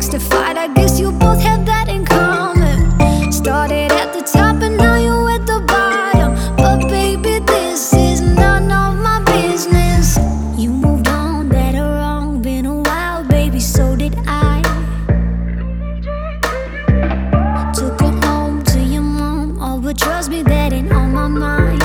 likes to fight. I guess you both have that in common. Started at the top and now you're at the bottom. But baby, this is none of my business. You moved on, that are wrong. Been a while, baby, so did I. Took her home to your mom. Oh, but trust me, that ain't on my mind.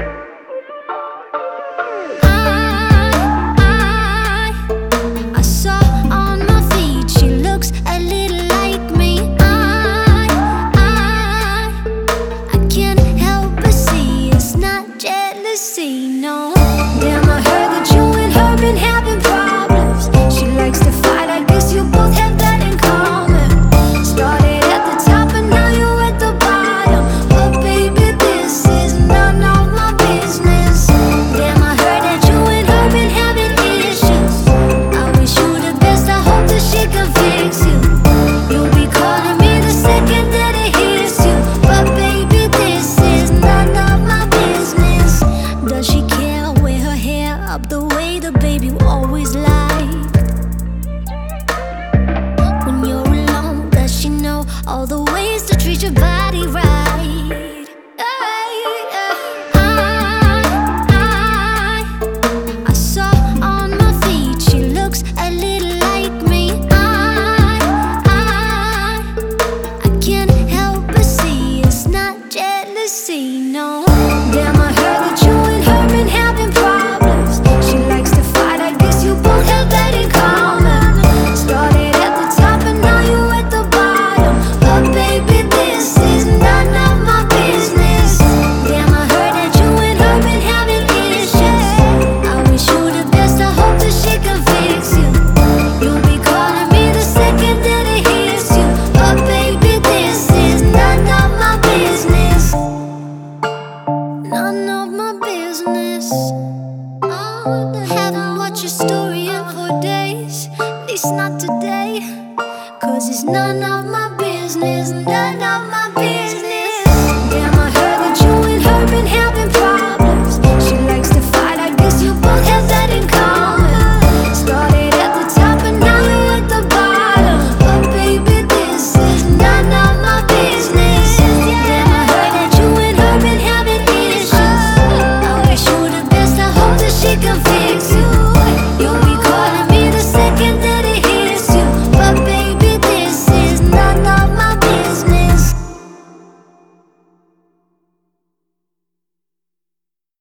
I saw on my feed, she looks a little like me. I can't help but see it's not jealousy, no. Damn, I heard that you and her been having problems. She likes to fight, I guess you both have that in common. Started at the top and now you're at the bottom. But baby, this is none of my business. Damn, I heard that you and her been having issues. I wish you the best, I hope that she can fix you. You'll be calling me the second that it hits you. But baby, this is none of my business. Does she care? Wear her hair up the way the baby always liked. When you're alone, does she know all the ways to treat your body right? I saw on my feed, she looks a little like me. I can't help but see it's not jealousy, no. Damn, I heard that you and her been having problems. She likes to fight, I guess you both have that in common. Started at the top and now you're at the bottom. But baby, this is none of my business. Damn, I heard that you and her been having issues. I wish you the best, I hope that she can fix you. You'll be calling me the second that it hits you. But baby, this is none of my business. None of my business. Haven't watched your story in 4 days, at least not today. 'Cause it's none of my business, none of my business.